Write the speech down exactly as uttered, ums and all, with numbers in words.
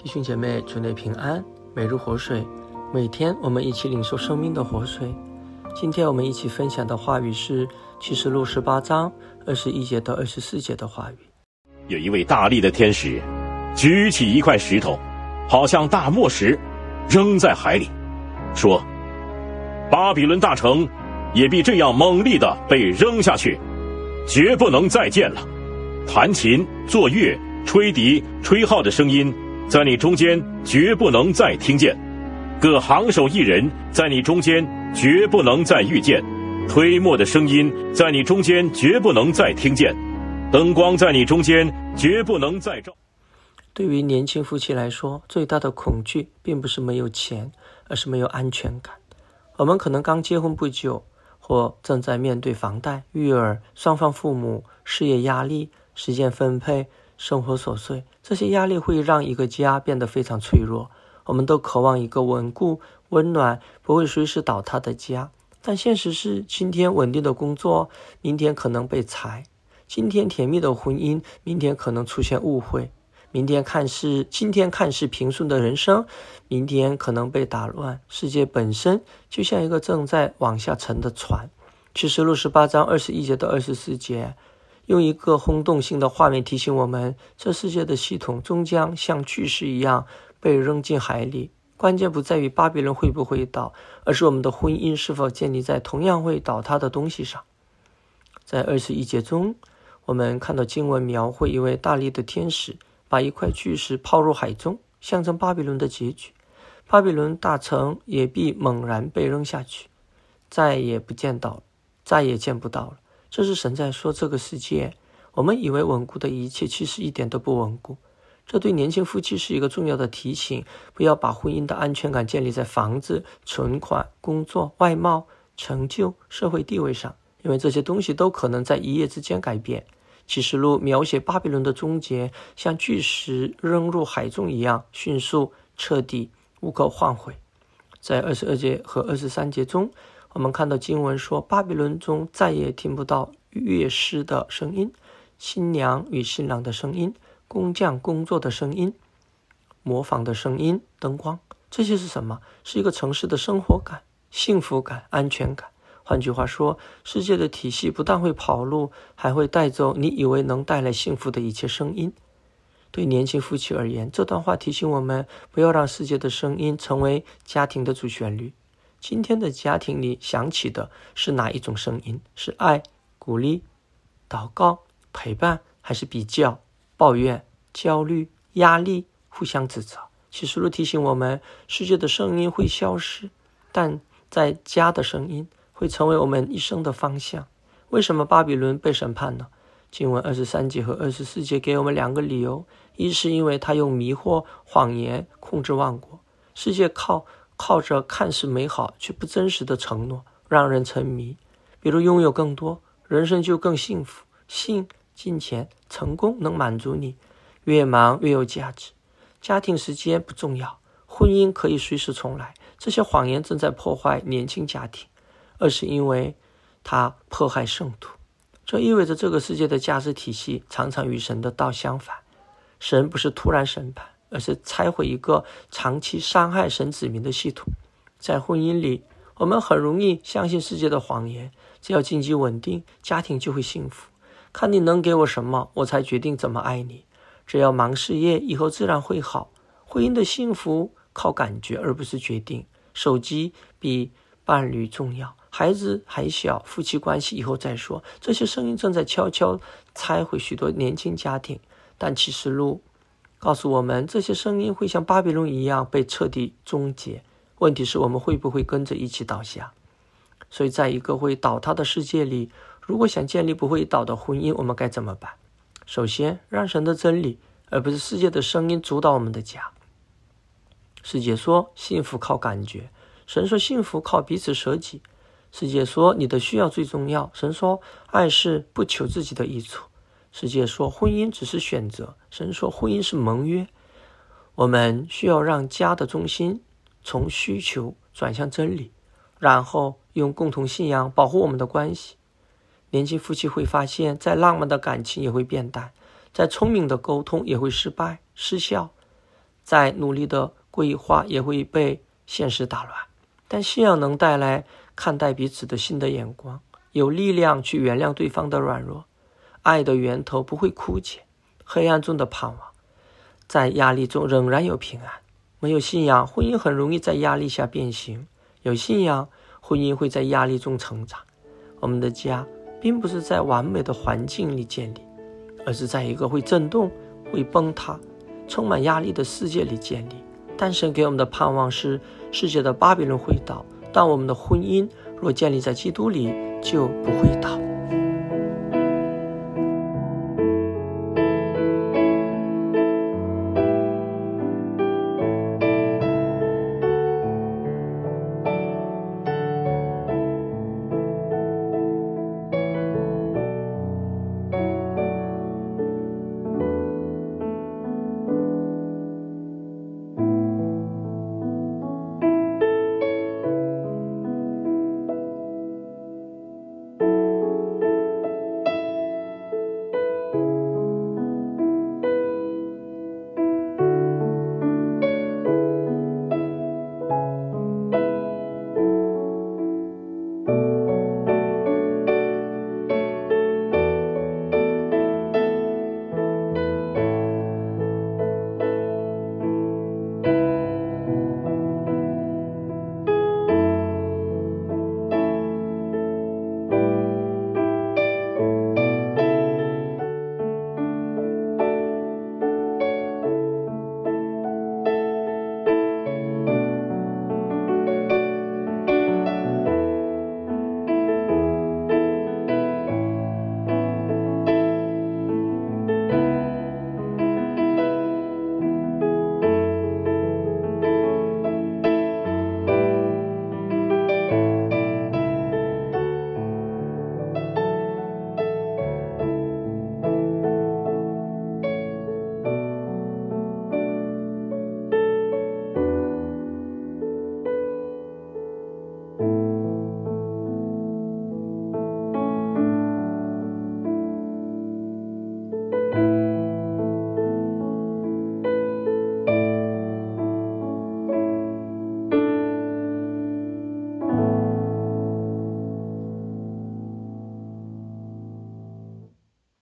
兄姐妹，主内平安，每日活水，每天我们一起领受生命的活水。今天我们一起分享的话语是启示录十八章二十一节到二十四节的话语。 有一位大力的天使举起一块石头，好像大磨石，扔在海里，说：巴比伦大城也必这样猛力地被扔下去，绝不能再见了。弹琴、作乐、吹笛、吹号的声音在你中间绝不能再听见，各行手艺人在你中间绝不能再遇见，推磨的声音在你中间绝不能再听见，灯光在你中间绝不能再照。 对于年轻夫妻来说，最大的恐惧并不是没有钱，而是没有安全感。我们可能刚结婚不久，或正在面对房贷、育儿、双方父母、事业压力、时间分配、生活琐碎，这些压力会让一个家变得非常脆弱。我们都渴望一个稳固、温暖、不会随时倒塌的家，但现实是，今天稳定的工作，明天可能被裁；今天甜蜜的婚姻，明天可能出现误会；明天看似今天看似平顺的人生，明天可能被打乱。世界本身就像一个正在往下沉的船。启示录十八章二十一节到二十四节，用一个轰动性的画面提醒我们，这世界的系统终将像巨石一样被扔进海里。关键不在于巴比伦会不会倒，而是我们的婚姻是否建立在同样会倒塌的东西上。在二十一节中，我们看到经文描绘一位大力的天使把一块巨石抛入海中，象征巴比伦的结局。巴比伦大城也必猛然被扔下去，再也不见到，再也见不到了。这是神在说，这个世界我们以为稳固的一切，其实一点都不稳固。这对年轻夫妻是一个重要的提醒，不要把婚姻的安全感建立在房子、存款、工作、外貌、成就、社会地位上，因为这些东西都可能在一夜之间改变。启示录描写巴比伦的终结，像巨石扔入海中一样迅速、彻底、无可换回。在二十二节和二十三节中，我们看到经文说，巴比伦中再也听不到乐师的声音、新娘与新郎的声音、工匠工作的声音、模仿的声音、灯光。这些是什么？是一个城市的生活感、幸福感、安全感。换句话说，世界的体系不但会跑路，还会带走你以为能带来幸福的一切声音。对年轻夫妻而言，这段话提醒我们，不要让世界的声音成为家庭的主旋律。今天的家庭里响起的是哪一种声音？是爱、鼓励、祷告、陪伴，还是比较、抱怨、焦虑、压力、互相指责？启示录提醒我们，世界的声音会消失，但在家的声音会成为我们一生的方向。为什么巴比伦被审判呢？经文二十三节和二十四节给我们两个理由。一是因为他用迷惑、谎言控制万国。世界靠靠着看似美好却不真实的承诺让人沉迷，比如拥有更多，人生就更幸福，性、金钱、成功能满足你，越忙越有价值。家庭时间不重要，婚姻可以随时重来。这些谎言正在破坏年轻家庭。二是因为它迫害圣徒，这意味着这个世界的价值体系常常与神的道相反。神不是突然审判，而是拆毁一个长期伤害神子民的系统。在婚姻里，我们很容易相信世界的谎言，只要经济稳定，家庭就会幸福。看你能给我什么，我才决定怎么爱你。只要忙事业，以后自然会好。婚姻的幸福靠感觉，而不是决定。手机比伴侣重要，孩子还小，夫妻关系以后再说。这些声音正在悄悄拆毁许多年轻家庭。但启示录告诉我们，这些声音会像巴比伦一样被彻底终结。问题是我们会不会跟着一起倒下？所以在一个会倒塌的世界里，如果想建立不会倒的婚姻，我们该怎么办？首先，让神的真理而不是世界的声音主导我们的家。世界说幸福靠感觉，神说幸福靠彼此舍己。世界说你的需要最重要，神说爱是不求自己的益处。世界说婚姻只是选择，神说婚姻是盟约。我们需要让家的中心从需求转向真理，然后用共同信仰保护我们的关系。年轻夫妻会发现，再浪漫的感情也会变淡，再聪明的沟通也会失败失效， 再努力的规划也会被现实打乱。但信仰能带来看待彼此的新的眼光，有力量去原谅对方的软弱，爱的源头不会枯竭，黑暗中的盼望，在压力中仍然有平安。没有信仰，婚姻很容易在压力下变形；有信仰，婚姻会在压力中成长。我们的家并不是在完美的环境里建立，而是在一个会震动、会崩塌、充满压力的世界里建立。但神给我们的盼望是世界的巴比伦会倒，但我们的婚姻若建立在基督里，就不会倒。